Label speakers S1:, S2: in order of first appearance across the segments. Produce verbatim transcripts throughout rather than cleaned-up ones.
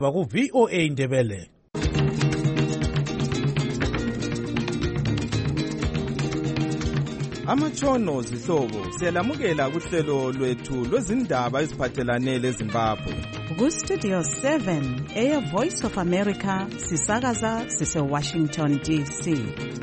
S1: Baku V O A Ndebele.
S2: Amatshono zihlobo siyalamukela kuhlelo lwethu lwezindaba eziphathelane leZimbabwe.
S3: Ku Studio seven, Air Voice of America, sisakaza sise Washington D C.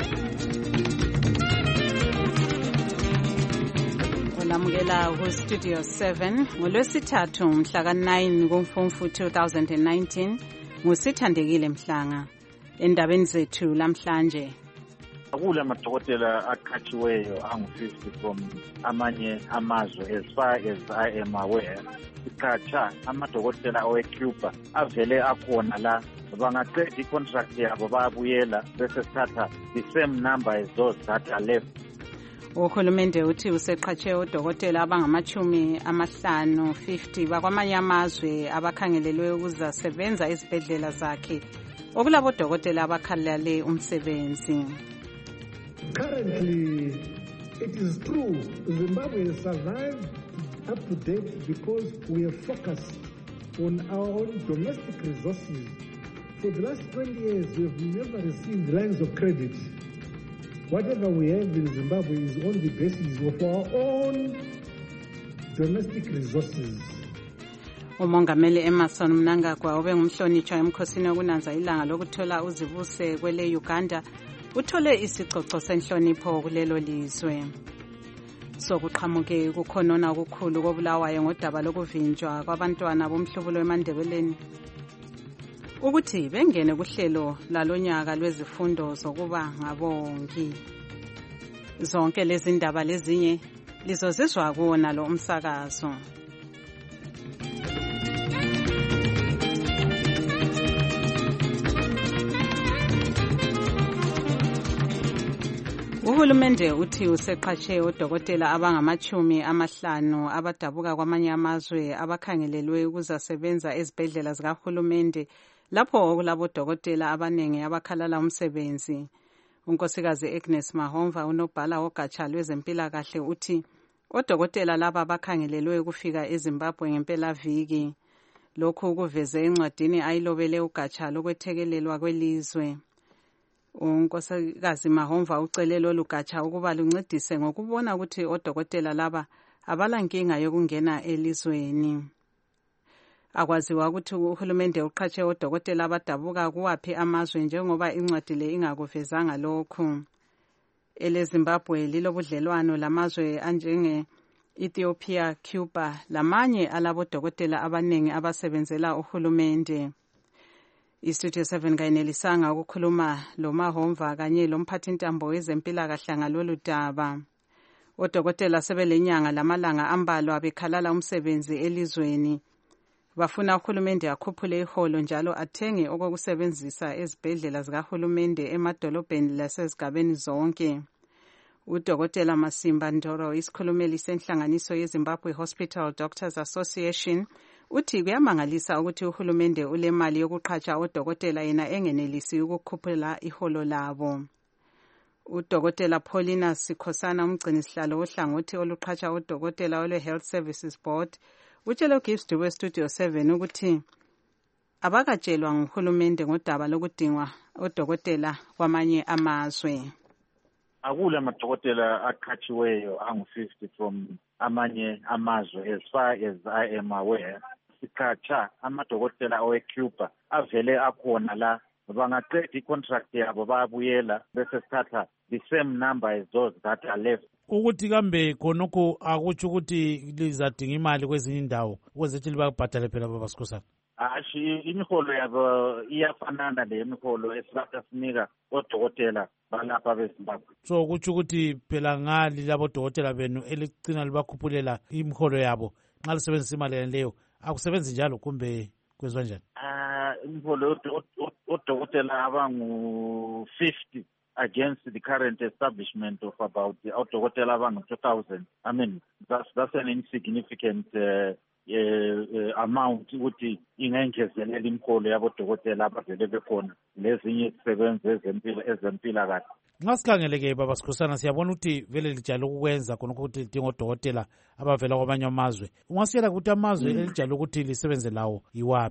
S3: Olamukela ku Studio seven ngolwesithathu mhla ka nine kuMfumfu two thousand nineteen ngusithandekile Mhlanga. Endabeni zethu lamhlanje,
S4: akula amadokotela aqhatshiweyo angu fifty from amanye amazwe. As far as I am aware, iqhatsha amadokotela awe-Cuba avele akhona la. Bangaqeda i-contract yabo bayabuyela bese sithatha the same number as those that are left.
S3: Uhulumende uthi useqhatshe odokotela abangamachumi amahlanu fifty bakwamanye amazwe abakhangelelwe ukuzasebenza ezibhedlela zakhe okulabo dokotela abakhalale umsebenzi.
S5: Currently, it is true, Zimbabwe has survived up to date because we have focused on our own domestic resources. For the last twenty years, we have never received lines of credit. Whatever we have in Zimbabwe is on the basis of our own domestic resources.
S3: Umongameli Emerson Mnangagwa obe ngumhlonitshwa emkhosini okunanza ilanga lokuthola uzibuse kwele Uganda uthole isicoco senhlonipho kulelo lizwe. Sokuqhamuke ukukhonona okukhulu kobulawayo ngodaba lokuvinjwa kwabantwana bomhlubulo eMandebeleni ukuthi bengene kuhlelo lalonyaka lwezifundo zokuba ngabongi. Zonke lezi ndaba lezinye lizozizwa kuona lo umsakazo. Uhulumende uthi useqhatshe odokotela abangamachumi amahlanu abadabuka kwamanye amazwe abakhangelelwe ukuzasebenza ezibhedlela zikahulumende lapho okulabo dokotela abanengi abakhalala umsebenzi. Unkosikazi Agnes Mahomva unobhala wogatsha lwezempilakahle uthi odokotela laba bakhangelelwe ukufika eZimbabwe ngempela viki. Lokhu kuveze encwadini ayilobele ugatsha lokwethekelelwa kwelizwe. Unkosikazi Mahomva ucele lolu gatsha ukuba luncedise ngokubona ukuthi odokotela laba abalankinga yokungena elizweni. Akwaziwa ukuthi uhulumende uqhatshe odokotela abadabuka kuwaphi amazwe njengoba incwadi le ingakuvezanga lokhu. EleZimbabwe lilobudlelwano lamazwe anjenge Ethiopia, Cuba lamanye alabodokotela abanengi abasebenzela uhulumende. iStudio seven kayenelisanga ukukhuluma lo Mahomva kanye lomphathintambo wezempilakahle ngalolu daba. Odokotela sebelenyanga lamalanga ambalwa bekhalala umsebenzi elizweni. Bafuna uhulumende akhuphule iholo njalo athenge okokusebenzisa ezibhedlela zikahulumende emadolobheni lasezigabeni zonke. Udokotela Masimba Ndoro, isikhulumeli senhlanganiso yeZimbabwe Hospital Doctors Association, uthi kuyamangalisa ukuthi uhulumende ulemali yokuqhatsha odokotela yena engenelisi ukukhuphula iholo labo. Udokotela Paulina Sikhosana, umgcinisihlalo ohlangothi oluqhatsha odokotela olwe Health Services Board, utshelo Gibbs Dube Studio seven ukuthi abakatshelwa nguhulumende ngodaba lokudingwa odokotela kwamanye amazwe.
S4: Akula amadokotela aqhatshiweyo angu fifty from amanye amazwe. As far as I am aware, iqhatsha amadokotela awe-Cuba avele akhona la. Bangaqeda i-contract yabo bayabuyela bese sithatha the same number as those that are left.
S1: Ukuthi kambe khonokho akutsho ukuthi lizadinga imali kwezinye indawo ukuze libabhadale phela babasikhosana.
S4: Ashi imiholo yabo iyafanana lemiholo esibata sinika odokotela balapha beZimbabwe.
S1: So kutsho ukuthi phela ngali labo dokotela benu elicina libakhuphulela imiholo yabo nxa lisebenzisa imali leyo akusebenzi njalo kumbe kwezwa njani?
S4: Ah, imiholo odokotela abangu fifty against the current establishment of about the odokotela abangu two thousand. I mean, that's that's an insignificant uh, uh, uh, amount ukuthi ingengezelela imiholo yabodokotela abavele bekhona lezinye izisebenzi ezempilo ezempilakahle.
S1: Nxa sikhangeleke baba Sikhosana siyabona ukuthi vele lijalo ukwenza khona ukuthi lidinga odokotela abavela kwamanye amazwe. Ungasiyela ukuthi amazwe elijalo ukuthi lisebenze lawo iwapi?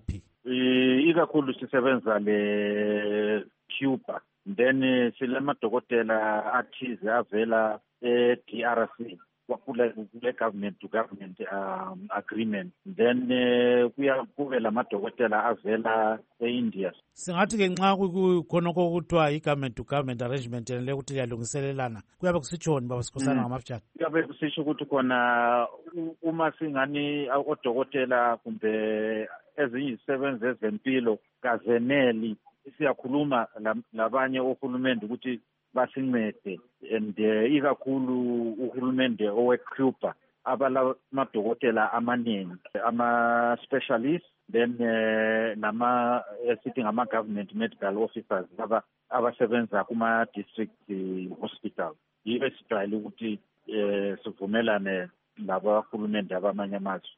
S4: ikakhulu sisebenza le Cuba, then silamadokotela athize avela e-D R C kwaphula kule government to government um, agreement, then kuya kube lamadokotela avela e-India.
S1: Singathi ke nxa kukhonokho kuthiwa i-government to government arrangement le ukuthi liyalungiselelana kuyabe kusitshoni baba Sikhosana ngamafutshane?
S4: Kuyabe kusitsho ukuthi khona uma singani odokotela kumbe ezinye izisebenzi ezempilo kazeneli siyakhuluma labanye ohulumende ukuthi basincede, and ikakhulu uhulumende owe-Cuba abalamadokotela amaningi ama-specialist, then nama esithi ngama-government medical officers laba abasebenza kuma-district hospital. Yibo esijwayele ukuthi sivumelane labahulumende abamanye amazwe.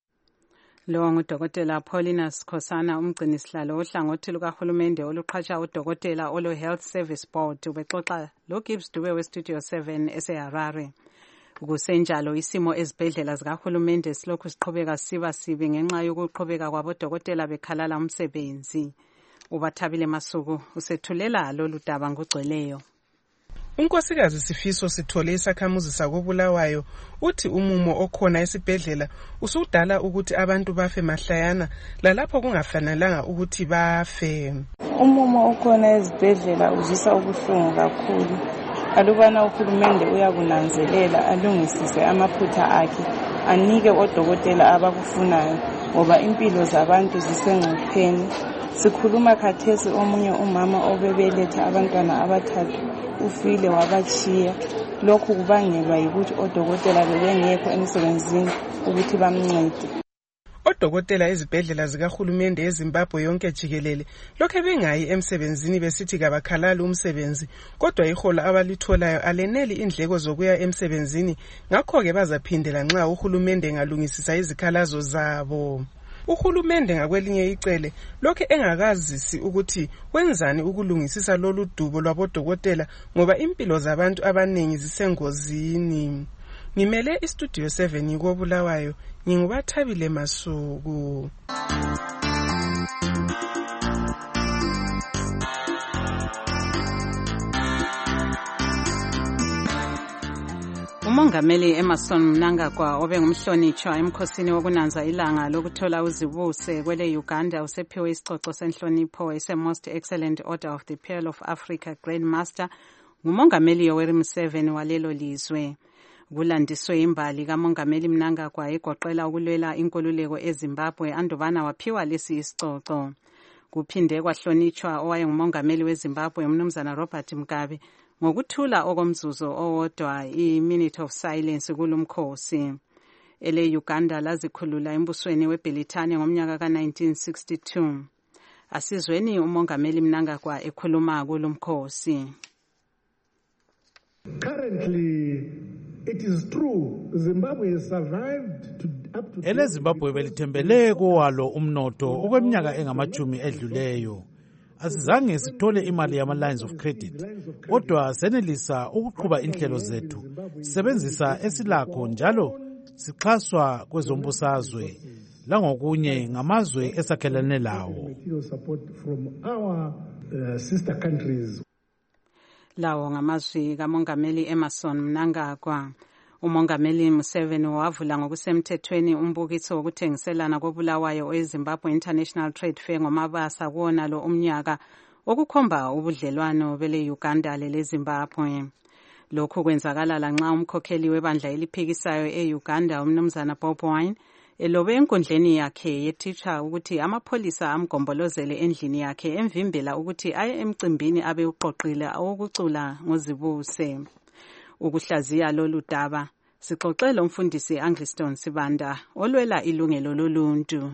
S3: Lo ngudokotela Paulina Sikhosana, umgcinisihlalo ohlangothi lukahulumende oluqhatsha udokotela olo Health Service Board, ubexoxa lo Gibbs Dube weStudio seven eseHarare. Kusenjalo isimo ezibhedlela zikahulumende silokhu siqhubeka siba sibi ngenxa yokuqhubeka kwabodokotela bekhalala umsebenzi. Ubathabile Masuku usethulela lolu daba ngogcweleyo.
S6: Unkosikazi Sifiso Sithole isakhamuzi sakobulawayo uthi umumo okhona esibhedlela usudala ukuthi abantu bafe mahlayana lalapho kungafanelanga ukuthi bafe.
S7: Umumo okhona ezibhedlela uzisa ubuhlungu kakhulu. Alubana uhulumende uyakunanzelela alungisise amaphutha akhe anike odokotela abakufunayo ngoba impilo zabantu zisengcupheni. Sikhuluma khathesi omunye umama obebeletha abantwana abathathu ufile wabachiya. Lokhu kubangelwa yikuthi odokotela bebengekho emsebenzini ukuthi bamncede.
S6: Odokotela ezibhedlela zikahulumende eZimbabwe yonke jikelele lokho bengayi emsebenzini besithi kabakhalala umsebenzi, kodwa iholo abalitholayo aleneli indleko zokuya emsebenzini, ngakho ke bazaphindela nxa uhulumende engalungisisa izikhalazo zabo. Uhulumende ngakwelinye icele lokho engakazisi ukuthi wenzani ukulungisisa lolu dubo lwabodokotela ngoba impilo zabantu abaningi zisengozini. Ngimele iStudio seven kobulawayo, ngingubathabile Masuku.
S3: Umongameli Emerson Mnangagwa obengumhlonitshwa emkhosini wokunanza ilanga lokuthola uzibuse kwele Uganda usephiwe isicoco senhlonipho ese Most Excellent Order of the Pearl of Africa Grand Master ngumongameli Yoweri Museveni walelo lizwe. Kulandiswe imbali kamongameli Mnangagwa egoqela ukulwela inkululeko eZimbabwe andubana waphiwa lesi isicoco. Kuphinde kwahlonitshwa owayengumongameli weZimbabwe umnumzana Robert Mugabe ngokuthula okomzuzu owodwa i-minute of silence kulumkhosi. Ele Uganda lazikhulula embusweni weBelitane ngomnyaka ka nineteen sixty-two. Asizweni umongameli Mnangagwa ekhuluma kulumkhosi.
S5: Currently, it is true Zimbabwe has survived to up to
S1: Ele Zimbabwe belithembele kowalo umnotho okweminyaka engamajumi edluleyo. Asizange sithole imali yama lines of credit, kodwa senelisa ukuqhuba inhlelo zethu. Sebenzisa esilakho njalo sixhaswa kwezombusazwe langokunye ngamazwe esakhelane lawo.
S3: Lawo ngamazwi kamongameli Emerson Mnangagwa. Umongameli Museveni wavula ngokusemthethweni umbukiso wokuthengiselana kobulawayo eZimbabwe International Trade Fair ngomabasa kuona lo umnyaka okukhomba ubudlelwano bele Uganda lele Zimbabwe. Lokhu kwenzakala lanxa umkhokheli webandla eliphikisayo eUganda umnumzana Bob Wine elobe enkundleni yakhe yetitsha ukuthi amapholisa amgombolozele endlini yakhe emvimbela ukuthi aye emcimbini abe uqoqile owokucula ngozibuse. Ukuhlaziya lolu daba sixoxele umfundisi Angliston Sibanda olwela ilungelo loluntu.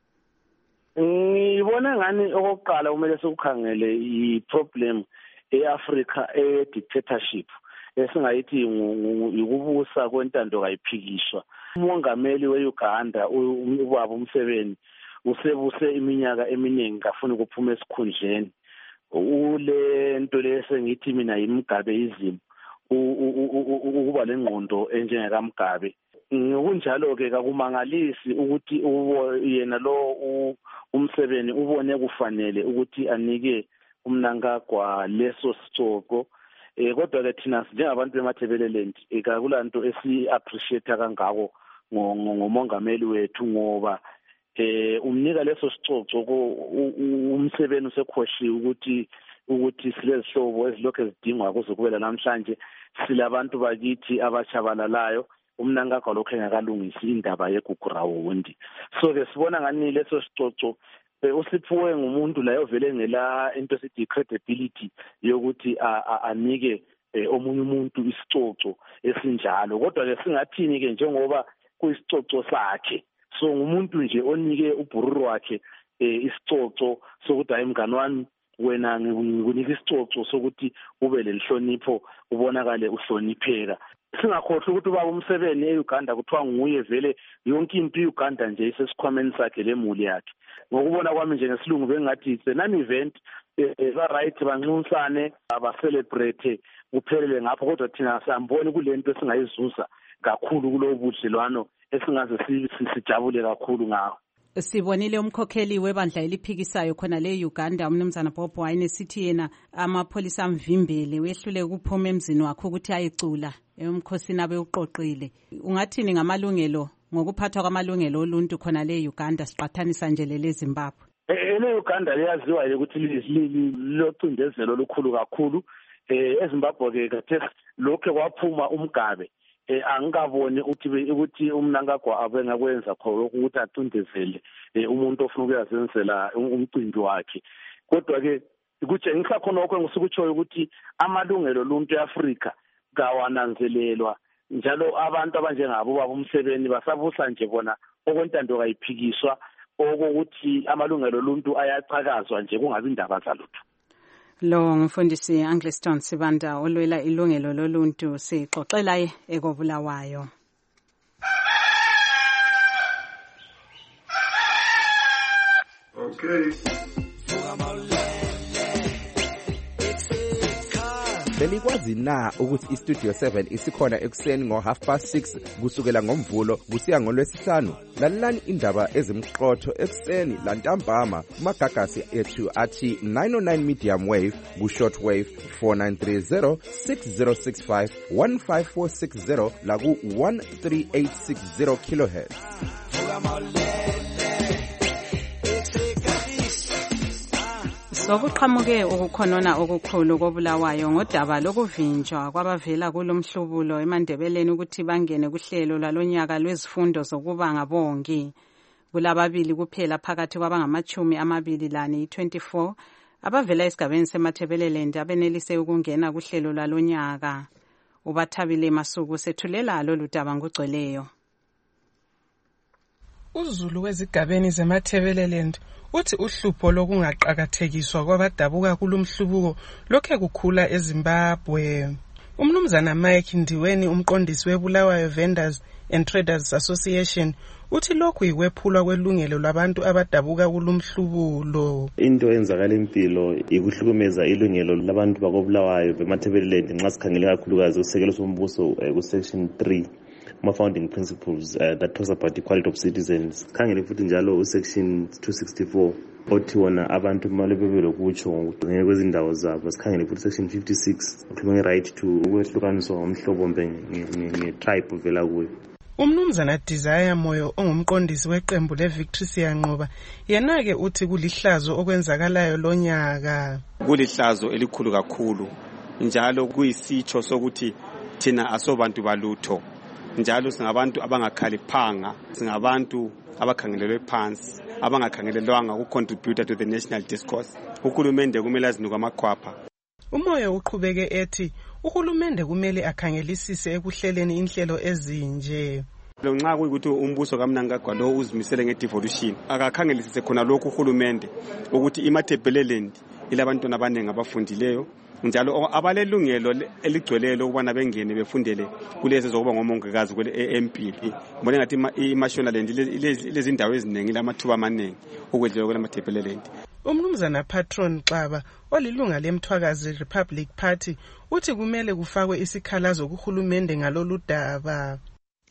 S8: Ngibona ngani okokuqala kumele sikukhangele i-problem e-Africa e-dictatorship esingayithi ukubusa kwentando kayiphikiswa. Umongameli we-Uganda ubaba Museveni usebuse iminyaka eminingi kafuna ukuphuma esikhundleni. Ule nto lesengithi mina yimgabeyizimo ukuba lengqondo enjengeka Mugabe. ngokunjalo ke akumangalisi ukuthi yena lo uMsebeni ubone kufanele ukuthi anike uMnangagwa leso sicoko. Eh kodwa ke thina njengabantu bemathebeleland ekakulanto esi appreciate kangako ngomongameli wethu ngoba eh umnika leso sicoco uMsebeni usekhoshiwe ukuthi ukuthi silezihlobo ezilokho ezidingwa kuze kubela namhlanje silabantu bakithi abachabalalayo uMnangagwa lokho engakalungisi indaba yeGugurawundi. So ke sibona ngani leso sicoco usiphiwe ngumuntu la ovele ngela into esithi credibility yokuthi anike omunye umuntu isicoco esinjalo. Kodwa ke singathini ke njengoba kuyisicoco sakhe, so ngumuntu nje onike ubhururu wakhe isicoco sokuthi hayi mngani wami wena ngikunika isicoco sokuthi ube lenhlonipho ubonakale uhlonipheka. Singakhohlwa ukuthi ubaba uMsebeni eUganda kuthiwa nguye vele yonke into eUganda nje isesikhwameni sakhe lemuli yakhe. Ngokubona kwami nje ngesilungu bengathi it's an event ba right banxusane aba celebrate kuphelele ngapho, kodwa thina samboni kulento esingayizuza kakhulu kulo budlelwano esingaze sijabule kakhulu ngawo.
S3: Sibonile umkhokheli webandla eliphikisayo khona le Uganda umnumzana Bob Wine sithi yena amapholisa amvimbele wehlule ukuphuma emzini wakhe ukuthi ayecula emkhosini abe uqoqile. Ungathini ngamalungelo ngokuphathwa kwamalungelo oluntu khona le Uganda siqathanisa nje le Zimbabwe?
S8: Ele Uganda liyaziwa ukuthi lilocindezelo olukhulu kakhulu. Eh eZimbabwe ke kade lokho kwaphuma umgabe eh angikaboni ukuthi ukuthi uMnangagwa abengakwenza khona ukuthi acindezele umuntu ofuna ukuyazenzela umcimbi wakhe. Kodwa ke ukutshengisa khona lokho ngisukutshoyo ukuthi amalungelo oluntu eAfrika kawananzelelwa, njalo abantu abanjengabo baba uMsebeni basabusa nje bona okwentando kayiphikiswa okokuthi amalungelo oluntu ayacakazwa nje kungabi indaba zalutho.
S3: Lo ngumfundisi Angliston Sibanda olwela ilungelo loluntu sixoxela ekobulawayo.
S9: Okay.
S2: Belikwazi na ukuthi iStudio seven isikhona ekuseni ngo half past six kusukela ngomvulo kusiya ngolwesihlanu? Lalelani indaba ezimqotho ekuseni lantambama kumagagasi ethu athi nine oh nine medium wave ku short wave four nine three zero six zero six five one five four six zero la ku one three eight six zero kilohertz.
S3: Sokuqhamuke ukukhonona okukhulu kobulawayo ngodaba lokuvinjwa kwabavela kulomhlubulo eMandebeleni ukuthi bangene kuhlelo lalonyaka lwezifundo zokuba ngabongi. Kulababili kuphela phakathi kwabangamachumi amabili lane twenty-four abavela esigabeni seMathebeleland abenelise ukungena kuhlelo lalonyaka. Ubathabile Masuku sethulela lolu daba ngogcweleyo.
S6: uZulu wezigabeni zeMathebeleland uthi uhlupho lokungaqhakathekiswa kwabadabuka kulumhlubuko lokhe kukhula eZimbabwe. Umnumzana Mike Ndiweni umqondisi weBulawayo Vendors and Traders Association uthi lokhu ikwephulwa kwelungelo labantu abadabuka kulumhlubulo.
S10: Into enzakala empilo ikuhlukumeza ilungelo labantu bakobulawayo beMathebeleland nxa sikhangele kakhulukazi usekelo sombuso ku section three my founding principles uh, that talks about equality of citizens. Khangele futhi njalo u section two sixty-four othi wona abantu kumele bebelo kutsho ngekwezindawo zabo. Sikhangele futhi section fifty-six ukhuluma right to ukwehlukaniswa ngomhlobo mbe nge-tribe vela kuyo.
S6: Umnumzana Desire Moyo ongumqondisi weqembu leVictory Siyanqoba yena ke uthi kulihlazo okwenzakalayo lonyaka.
S11: Kulihlazo elikhulu kakhulu njalo kuyisitsho sokuthi thina asobantu balutho, njalo singabantu abangakhaliphanga, singabantu abakhangelelwe phansi, abangakhangelelwanga ukucontribute to the national discourse. Uhulumende kumele azinike amakhwapha.
S6: Umoya uqhubeke ethi uhulumende kumele akhangelisise ekuhleleni inhlelo ezinje.
S11: Lo nxa kuyikuthi umbuso kaMnangagwa lo uzimisele ngedevolution akakhangelisise khona lokhu uhulumende ukuthi iMathebeleland ilabantwana abaningi abafundileyo njalo abalelungelo eligcweleyo lokubana bengene befundele kulezi zokuba ngomongikazi kwele M P. Ngibona ngathi iMashonaland lezi indawo eziningi lamathuba amaningi okwedlula kwele Mathebeleland.
S6: Umnumzana Patron Xaba olilunga lemthwakazi Republic Party uthi kumele kufakwe isikhalazo kuhulumende ngalolu daba.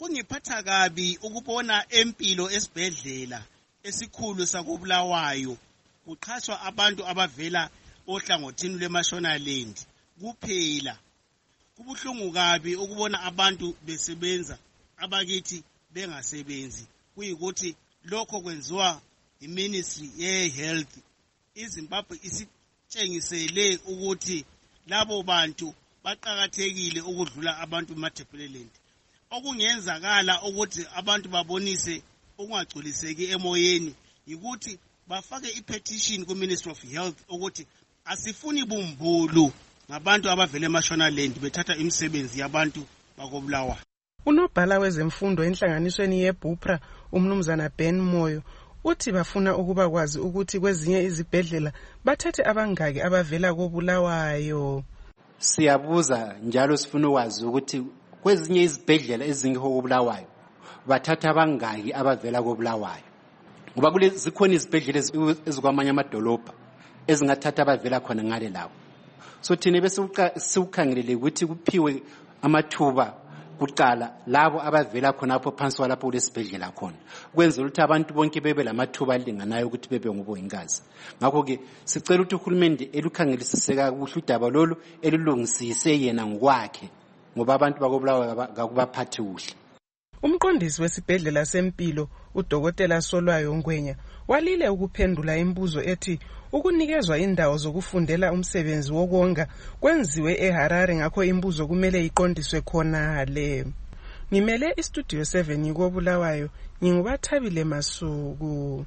S9: kungiphatha kabi ukubona empilo esibhedlela esikhulu sakobulawayo kuqhashwa abantu abavela ohlangothini lweMashonaland kuphela. Kubuhlungu kabi ukubona abantu besebenza abakithi bengasebenzi, kuyikuthi lokho kwenziwa iMinistry yeHealth. iZimbabwe isitshengisele ukuthi labo bantu baqhakathekile ukudlula abantu eMatabeleland. Okungenzakala ukuthi abantu babonise ukungagculiseki emoyeni yikuthi bafake ipetition kuMinistry of Health ukuthi asifuni bumbulu ngabantu abavele eMashonaland bethatha imisebenzi yabantu bakobulawayo.
S6: Unobhala wezemfundo enhlanganisweni yeBupra umnumzana Ben Moyo uthi bafuna ukuba kwazi ukuthi kwezinye izibhedlela bathathe abangaki abavela kobulawayo.
S12: Siyabuza njalo sifuna ukwazi ukuthi kwezinye izibhedlela ezingekho kobulawayo bathatha abangaki abavela kobulawayo. Ngoba kule zikhona izibhedlela ezikwamanye amadolobha ezingathatha abavela khona ngale lawo. So thina bese siukhangelele ukuthi kuphiwe amathuba kuqala labo abavela khona apho phansi walapho kulesibhedlela khona, kwenzela ukuthi abantu bonke bebe lamathuba alinganayo ukuthi bebe ngobongikazi. Ngakho ke sicela ukuthi uhulumende elukhangelisiseka kuhle udaba lolu elulungisise yena ngokwakhe, ngoba abantu bakobulawayo akubaphathi kuhle.
S6: Umqondisi wesibhedlela sempilo uDokotela Solwayo Ngwenya walile ukuphendula imibuzo ethi ukunikezwa indawo zokufundela umsebenzi wokonga kwenziwe eHarare, ngakho imibuzo kumele iqondiswe khona le. Ngimele iStudio seven ngikobulawayo, ngingubathabile Masuku.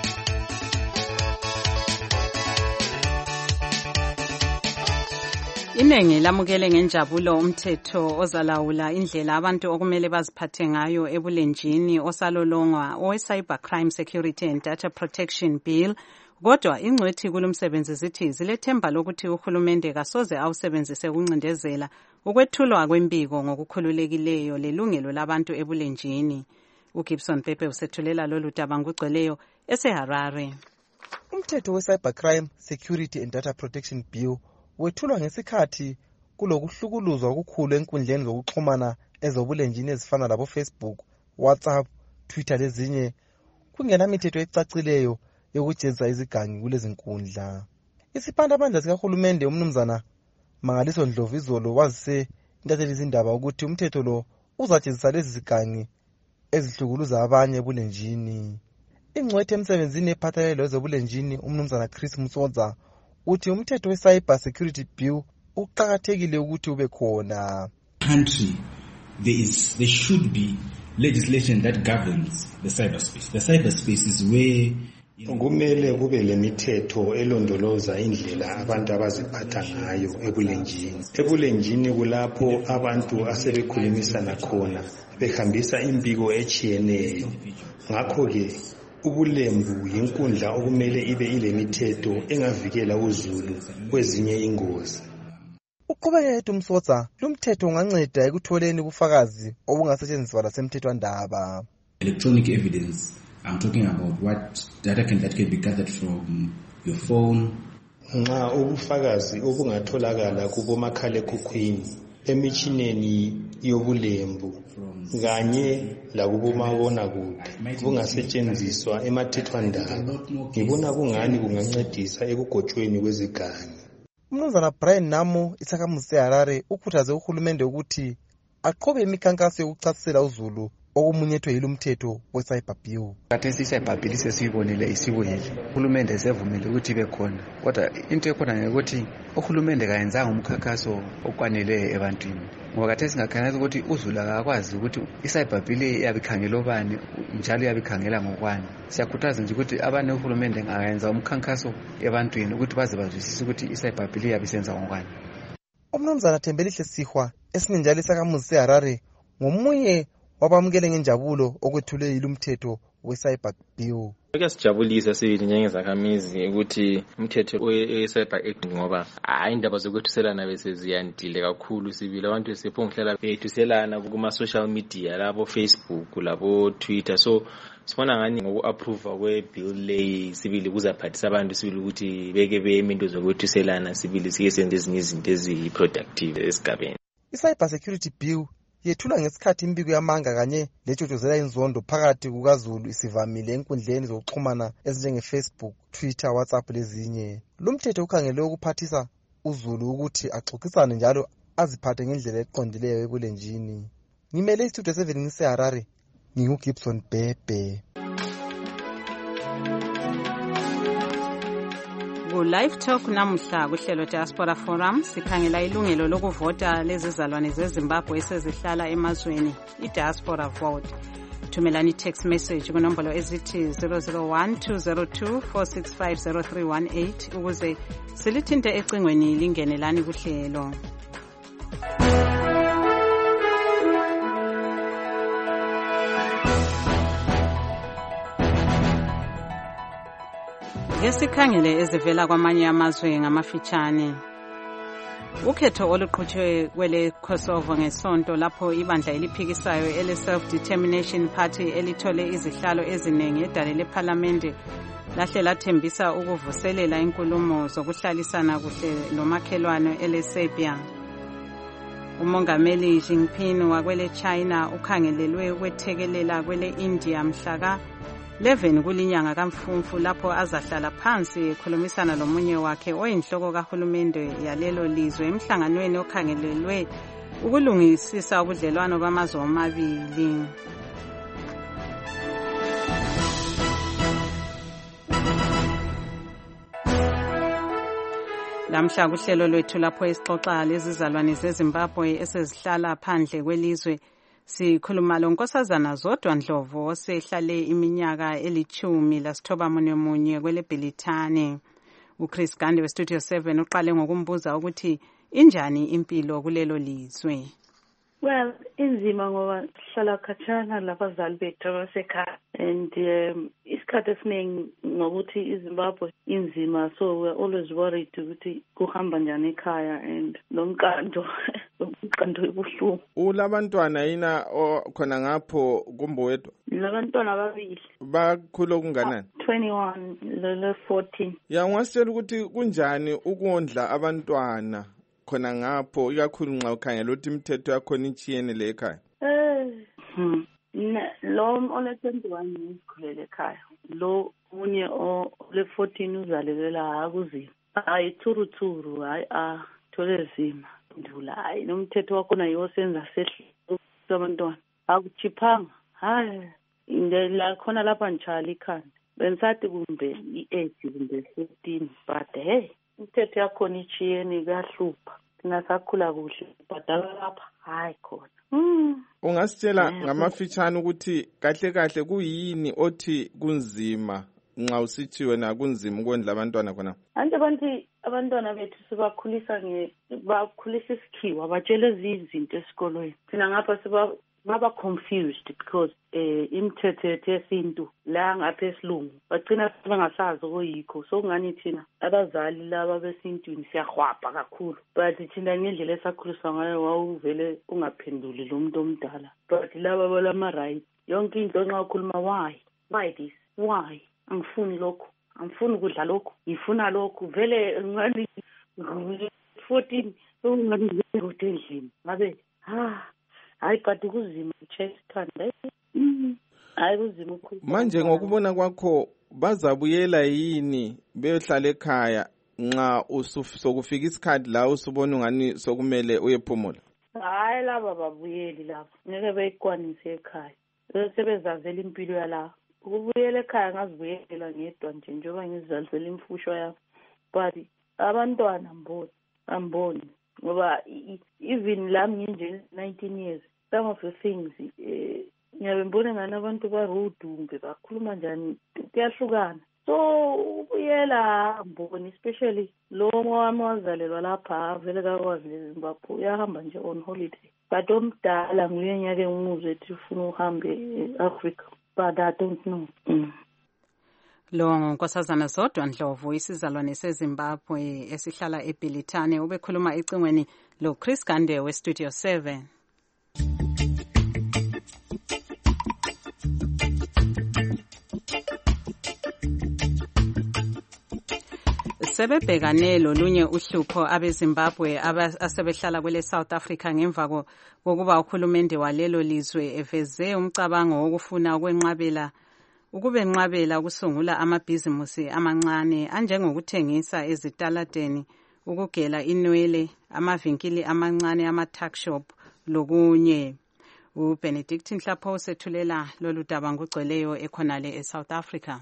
S3: Inengi lamukele ngenjabulo umthetho ozalawula indlela abantu okumele baziphathe ngayo ebulenjini osalolongwa owe-Cyber Crime Security and Data Protection Bill. Kodwa ingcwethi kulumsebenzi zithi zilethemba lokuthi uhulumende kasoze awusebenzise ukuncindezela ukwethulwa kwembiko ngokukhululekileyo lelungelo labantu ebulenjini. uGibson Pepe usethulela lolu daba ngugcweleyo eseHarare.
S13: Umthetho we-Cyber Crime Security and Data Protection Bill wethulwa ngesikhathi kulokuhlukuluzwa okukhulu enkundleni zokuxhumana ezobulenjini ezifana labo Facebook, WhatsApp, Twitter lezinye, kungena mithetho ecacileyo yokujezisa izigangi kulezi nkundla. Isiphandamandla sikahulumende umnumzana Mangaliso Ndlovu izolo wazise intatheli izindaba ukuthi umthetho lo uzajezisa lezi zigangi ezihlukuluza abanye ebulenjini. Ingcwethe emsebenzini ephathelene lezobulenjini umnumzana Chris Msodza uthi umthetho we-Cyber Security Bill uqhakathekile ukuthi ube khona.
S14: Country there is there should be legislation that governs the cyberspace. The cyberspace is where
S15: kumele kube lemithetho elondoloza indlela abantu abaziphatha ngayo ebulenjini. Ebulenjini kulapho abantu asebekhulumisana khona behambisa impiko echiyeneyo. Ngakho ke ubulembu yinkundla okumele ibe ile mithetho engavikela uzulu kwezinye ingozi.
S13: Uqhubeke umsodza lumthetho unganceda ekutholeni ubufakazi obungasetshenziswa lasemthethwandaba.
S14: Electronic evidence, I'm talking about what data can that can be gathered from your phone.
S15: Nxa ubufakazi obungatholakala kubomakhalekhukhwini, emithineni yobulembu kanye lakubomabona kude bungasetshenziswa emathethwandaba, ngibona kungani kungancedisa ekugotshweni kwezigangi.
S13: Umnumzana Brian Namo isakhamuzi seHarare ukhuthaze uhulumende ukuthi aqhube imikhankaso yokuchasisela uzulu okumunyethwe yilumthetho we-Cyber Bill.
S16: Kathesi i-Cyber Bill sesiyibonile isibuyile. Uhulumende sevumile ukuthi ibe khona. Kodwa into ekhona ukuthi uhulumende kayenzanga umkhankaso okwanele ebantwini. Ngoba kathesi singakhangela ukuthi uzulu akakwazi ukuthi i-Cyber Bill iyabikhangela obani njalo iyabikhangela ngokwani. Siyakhuthaza nje ukuthi abane uhulumende ngayenza umkhankaso ebantwini ukuthi baze bazwisise ukuthi i-Cyber Bill iyabisenza ngokwani.
S13: Umnumzana Thembelihle Sihwa esininjalo isakhamuzi seHarare ngomunye wabamukele ngenjabulo okwethule yilumthetho we-Cyber Bill.
S17: Kuyasijabulisa sibili njengezakhamizi ukuthi umthetho we-Cyber Act ngoba hayi indaba zokwethuselana bese ziyandile kakhulu sibili abantu besephongohlala bethuselana kuma social media labo Facebook labo Twitter, so sibona ngani ngoku-approve kwe-bill leyi sibili kuzaphathisa abantu sibili ukuthi beke beme into zokwethuselana sibili sike senze ezinye izinto eziyi-productive esigabeni.
S13: I-Cyber Security Bill yethula ngesikhathi imbiko yamanga kanye letshotshozela inzondo phakathi kukaZulu isivamile enkundleni zokuxhumana ezinjenge-Facebook, Twitter, WhatsApp lezinye. Lo mthetho ukhangelwe ukuphathisa uZulu ukuthi axoxisane njalo aziphathe ngendlela eqondileyo ebulenjini. Ngimele istudio seven ngiseHarare, nginguGibson Bhebhe.
S3: Ku-Live Talk namuhla kuhlelo Diaspora Forum sikhangela ilungelo lokuvota lezizalwane zeZimbabwe esezihlala emazweni, i-Diaspora Vote. Thumelani text message kunombolo ezithi zero zero one two zero two four six five zero three one eight ukuze silithinte ecingweni lingenelani kuhlelo. Ngesikhangele ezivela kwamanye amazwe ngamafitshane. Ukhetho oluqhutshwe kwele Kosovo ngesonto lapho ibandla eliphikisayo ele Self Determination Party elithole izihlalo eziningi edale leParliament lahle lathembisa ukuvuselela inkulumo zokuhlalisana kuhle lomakhelwane ele Serbia. Umongameli Xi Jinping wakwele China ukhangelelwe ukwethekelela kwele India mhlaka eleven kulinyanga kaMfumfu lapho azahlala phansi ekhulumisana lomunye wakhe oyinhloko kahulumende yalelo lizwe emhlanganweni okhangelelwe ukulungisisa ubudlelwano bamazwe amabili. Lamhla kuhlelo lwethu lapho esixoxa lezizalwane zeZimbabwe esezihlala phandle kwelizwe sikhuluma lonkosazana Zodwa Ndlovu osehlale iminyaka elithumi lasithoba munye munye kwele Bhelithane. uChris Gande weStudio seven uqale ngokumbuza ukuthi injani impilo kulelo lizwe.
S18: Well, inzima ngoba sihlala khatshana labazali bethu abasekhaya and um, isikhathi esiningi ngokuthi iZimbabwe inzima, so we're always worried ukuthi kuhamba njani ekhaya and nomqando umqando ebuhlungu.
S19: Ulabantwana yina khona ngapho kumbowedwa?
S18: Labantwana ababili.
S19: Bakhulu kunganani?
S18: twenty-one lo fourteen.
S19: Ya ngasitshela ukuthi kunjani ukondla abantwana khona ngapho ikakhulu nxa ukhangela ukuthi imithetho yakhona itshiyene le ekhaya?
S18: Eh, lo ole twenty-one ukhulele ekhaya, lo unye ole fourteen uzalelela akuzima. Hayi thuru thuru, hayi ah thole zima ndula, hayi nomthetho wakhona yosenza sehle abantwana akuchiphanga. Hayi inde la khona lapha njalo ikhanda bensathi kumbe i-eight kumbe fifteen, but hey umthetho yakhona ichiyeni kahlupha nasakhula kuhle badala lapha hayi khona. Mm.
S19: Ungasitshela ngamafitshane ukuthi kahle kahle kuyini othi kunzima nxa usithi wena kunzima ukondla abantwana khona?
S18: Anje bantu abantwana bethu sibakhulisa nge bakhulisa isikhiwa batshele izinto esikolweni. Thina ngapha siba baba confused because eh imithetho yesintu la ngapha esilungu bagcina bangasazi okuyikho, so ngani thina abazali laba besintwini siyahwapha kakhulu, but thina ngendlela esakhuliswa ngayo wawuvele ungaphenduli lo muntu omdala, but laba balama right yonke into nxa ukhuluma why why this why angifuni lokho angifuni ukudla lokho ngifuna lokho vele ngani fourteen ungani ngotendlini ngabe ah hayi kanti kuzima uchekhanda hayi kuzima ukukhuluma.
S19: Manje ngokubona kwakho bazabuyela yini beyohlala ekhaya nxa usufika isikhathi la usubona ungani sokumele uyephumula?
S18: Hayi laba babuyeli laba ngeke beyikwanise ekhaya, sebezazela impilo yala. Ukubuyela ekhaya ngazibuyela ngedwa nje njengoba ngizizalisela imfusho yami, but abantwana mboni amboni ngoba even lami nginje nineteen years, some of the things eh ngiyabe ngibona ngani abantu barudumbe bakhuluma njani kuyahlukana, so ubuyela mboni especially lo wami wazalelwa lapha vele kakwazi leZimbabwe uyahamba nje on holiday, but omdala nguye nyake ngimuzwe ethi ufuna uhambe eAfrica, but I don't know. Mm.
S3: Lo nkosazana Zodwa Ndlovu isizalwane seZimbabwe esihlala eBhelithane ubekhuluma ecingweni lo Chris Gande weStudio seven. sebebhekane lolunye uhlupho abeZimbabwe asebehlala kwele South Africa ngemva kokuba uhulumende walelo lizwe eveze umcabango wokufuna ukwenqabela ukubenqabela ukusungula amabhizimusi amancane anjengokuthengisa ezitaladeni, ukugela inwele, amavinkili amancane ama-tuck shop lokunye. uBenedict Nhlapho usethulela lolu daba ngogcweleyo ekhonale eSouth Africa.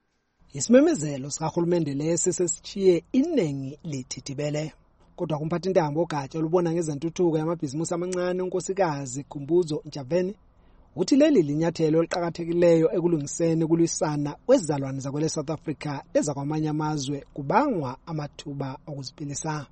S20: Isimemezelo sikahulumende lesi sesichiye iningi lithithibele, kodwa kumphathintambo ogatsha olubona ngezentuthuko yamabhizimusi amancane unkosikazi Khumbuzo Ntshavheni uthi leli linyathelo eliqhakathekileyo ekulungiseni kulwisana kwezizalwane zakwele South Africa ezakwamanye amazwe kubangwa amathuba okuziphilisa.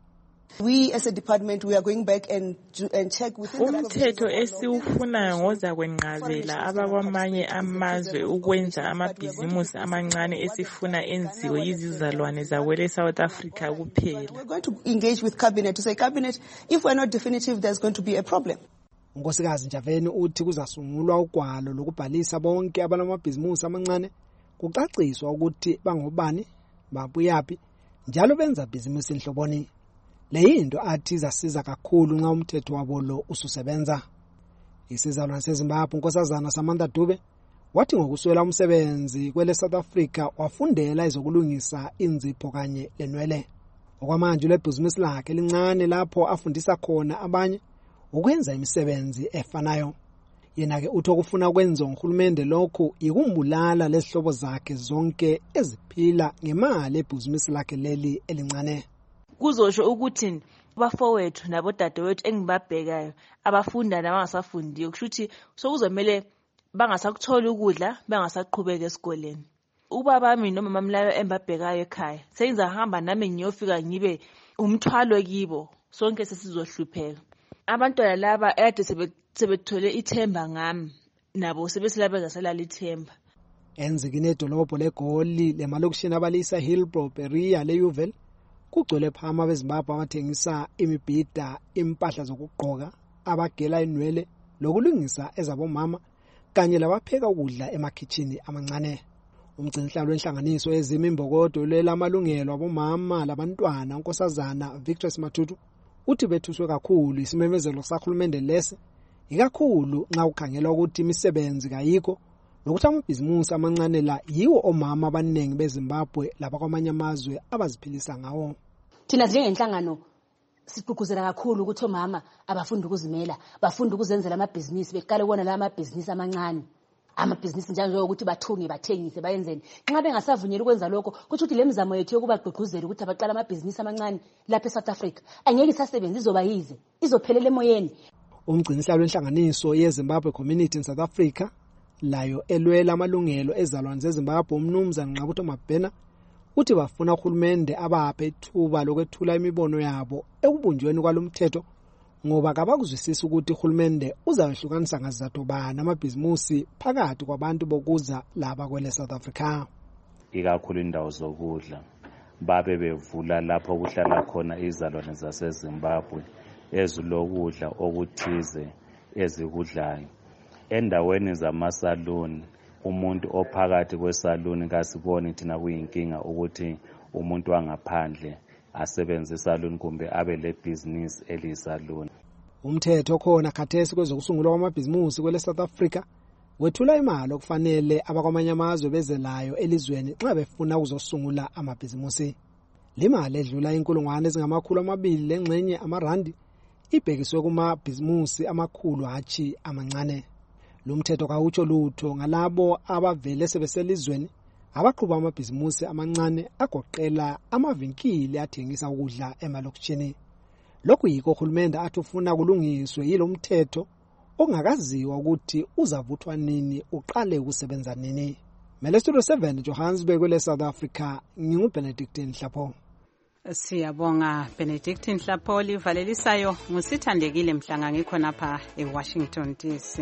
S21: We as a department we are going back and do, and check within the
S22: umthetho esiwufunayo ngoza kwenqabela abakwamanye amazwe ukwenza amabhizimusi amancane esifuna enziwe yizizalwane zakwele South Africa kuphela.
S21: We're going to engage with cabinet to say cabinet, if we're not definitive there's going to be a problem.
S20: Unkosikazi Ntshavheni uthi kuzasungulwa ugwalo lokubhalisa bonke abanamabhizimusi amancane, kucaciswa ukuthi bangobani, babuyaphi, njalo benza bhizimusi enhloboni. Leyinto athi izasiza kakhulu nxa umthetho wabo lo ususebenza. Isizalwane seZimbabwe unkosazana Samantha Dube wathi ngokuswela umsebenzi kwele South Africa wafundela izokulungisa inzipho kanye lenwele. Okwamanje lebhizimusi lakhe elincane lapho afundisa khona abanye ukwenza imisebenzi efanayo. Yena ke uthi okufuna ukwenza uhulumende lokhu ikumbulala lezihlobo zakhe zonke eziphila ngemali ebhizimusi lakhe leli elincane.
S23: Kuzosho ukuthi bafowethu nabodadewethu engibabhekayo abafunda nabangasafundiyo kushuthi sokuzomela bangasakuthola ukudla bangasaqhubeka esikoleni. Ubaba bami noma mamlayo embabhekayo ekhaya sengizahamba nami ngiyofika ngibe umthwalo kibo sonke sesizohlupheka. Abantwana laba ede sebethole ithemba ngami nabo sebesilaba zaselala ithemba.
S20: Enzikini edolobho leGoli lemalokishini abalisa Hillbrow, Berea leUville kugcwele phama beZimbabwe abathengisa imibhida, impahla zokugqoka, abagela inwele lokulungisa ezabomama kanye labapheka ukudla emakhitchini amancane. Umgcinisihlalo wenhlanganiso ezimimbokodo lelamalungelo abomama labantwana unkosazana Victor Matutu uthi bethuswe kakhulu isimemezelo sahulumende lesi, ikakhulu nxa ukhangelwa ukuthi imisebenzi kayikho lokuthi amabhizimusi amancane la yiwo omama abaningi beZimbabwe labakwamanye amazwe abaziphilisa ngawo.
S24: Thina njengenhlangano sigqugquzela kakhulu ukuthi omama abafunda ukuzimela, bafunda ukuzenzela amabhizinisi, beqale ukubona la amabhizinisi amancane. Amabhizinisi njalo ukuthi bathunge bathengise bayenzeni. Nxa bengasavunyelwa ukwenza lokho, kuthi ukuthi lemizamo yethu yokubagqugquzela ukuthi abaqala amabhizinisi amancane lapha eSouth Africa angeke isasebenza, izoba yize, izophelela emoyeni.
S20: Umgcinisihlalo wenhlanganiso yeZimbabwe Community in South Africa layo elwela amalungelo ezalwane zeZimbabwe umnumzana Nqabutho Mabhena uthi bafuna uhulumende abaphe ithuba lokwethula imibono yabo ekubunjweni kwalomthetho ngoba kabakuzwisisa ukuthi uhulumende uzawehlukanisa ngazizathu bani amabhizimusi phakathi kwabantu bokuza laba kwele South Africa.
S25: Ikakhulu indawo zokudla babe bevula lapho kuhlala khona izalwane zaseZimbabwe ezilokudla okuthize ezikudlayo. Endaweni zamasaluni umuntu ophakathi kwesaluni kasiboni thina kuyinkinga ukuthi umuntu wangaphandle asebenze isaluni kumbe abe le business elisaluni.
S20: Umthetho khona khathesi kwezokusungulwa kwamabhizimusi kwele South Africa wethula imali okufanele abakwamanye amazwe bezelayo elizweni nxa befuna ukuzosungula amabhizimusi. Le mali edlula inkulungwane ezingamakhulu amabili lengxenye amarandi ibhekiswe kumabhizimusi amakhulu hatshi amancane. Lumthetho kawutsho lutho ngalabo abavele sebeselizweni abaqhuba amabhizimusi amancane agoqela amavinkili athengisa ukudla emalokishini. Lokhu yikho uhulumende athi ufuna kulungiswe yilo mthetho ongakaziwa ukuthi uzavuthwa nini uqale ukusebenza nini. Mele Studio seven Johannesburg kwele South Africa, nginguBenedict Nhlapho.
S3: Siyabonga Benedict Nhlapho. Livalelisayo ngusithandekile Mhlanga ngikhonapha eWashington D C.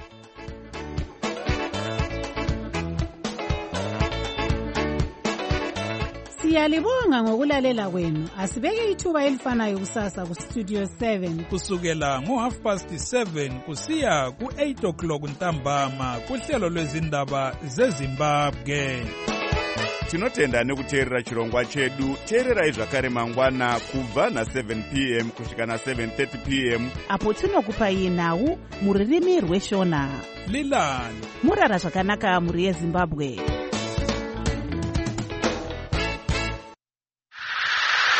S26: Siyalibonga ngokulalela kwenu. Asibeke ithuba elifanayo kusasa ku Studio seven
S27: kusukela ngo half past seven kusiya ku eight o'clock ntambama kuhlelo lwezindaba zeZimbabwe.
S1: tinotenda nekuteerera chirongwa chedu. Teererai zvakare mangwana kubva na seven p m kusvika na seven thirty p m
S2: apo tinokupai nhau mururimi rweshona.
S27: Lilani
S2: murara zvakanaka muri yeZimbabwe.